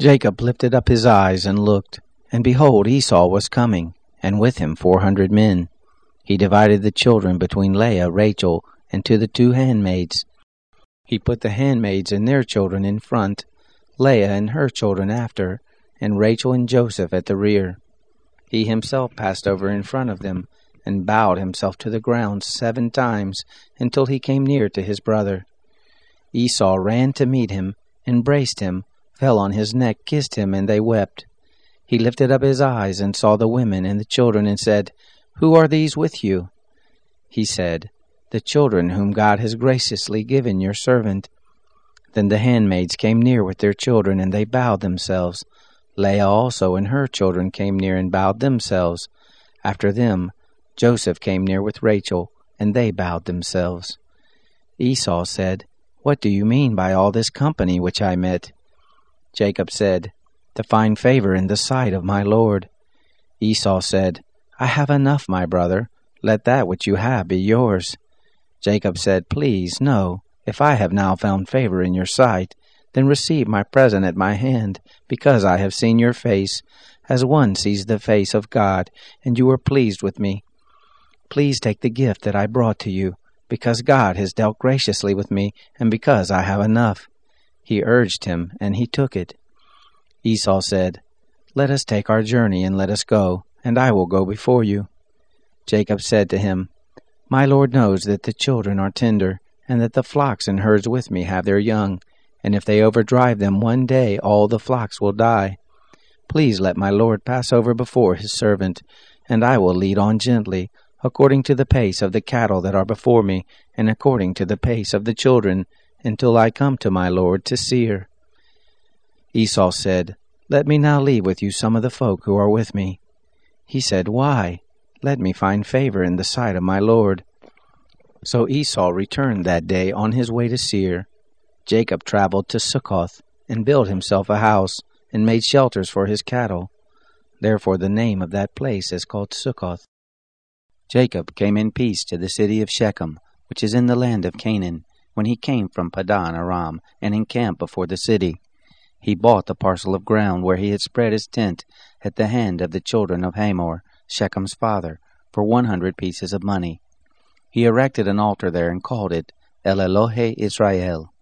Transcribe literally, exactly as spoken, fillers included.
Jacob lifted up his eyes and looked, and behold, Esau was coming, and with him four hundred men. He divided the children between Leah, Rachel, and to the two handmaids. He put the handmaids and their children in front, Leah and her children after, and Rachel and Joseph at the rear. He himself passed over in front of them, and bowed himself to the ground seven times, until he came near to his brother. Esau ran to meet him, embraced him, fell on his neck, kissed him, and they wept. He lifted up his eyes and saw the women and the children, and said, "Who are these with you?" He said, "The children whom God has graciously given your servant." Then the handmaids came near with their children, and they bowed themselves. Leah also and her children came near and bowed themselves. After them Joseph came near with Rachel, and they bowed themselves. Esau said, "What do you mean by all this company which I met?" Jacob said, "To find favor in the sight of my Lord." Esau said, "I have enough, my brother. Let that which you have be yours." Jacob said, "Please, no. If I have now found favor in your sight, then receive my present at my hand, because I have seen your face, as one sees the face of God, and you were pleased with me. Please take the gift that I brought to you, because God has dealt graciously with me, and because I have enough." He urged him, and he took it. Esau said, "Let us take our journey, and let us go, and I will go before you." Jacob said to him, "My Lord knows that the children are tender, and that the flocks and herds with me have their young, and if they overdrive them one day, all the flocks will die. Please let my Lord pass over before his servant, and I will lead on gently, according to the pace of the cattle that are before me, and according to the pace of the children, until I come to my Lord to Seir." Esau said, "Let me now leave with you some of the folk who are with me." He said, "Why? Let me find favor in the sight of my Lord." So Esau returned that day on his way to Seir. Jacob traveled to Succoth, and built himself a house, and made shelters for his cattle. Therefore the name of that place is called Succoth. Jacob came in peace to the city of Shechem, which is in the land of Canaan, when he came from Padan Aram, and encamped before the city. He bought the parcel of ground where he had spread his tent at the hand of the children of Hamor, Shechem's father, for one hundred pieces of money. He erected an altar there and called it El Elohe Israel.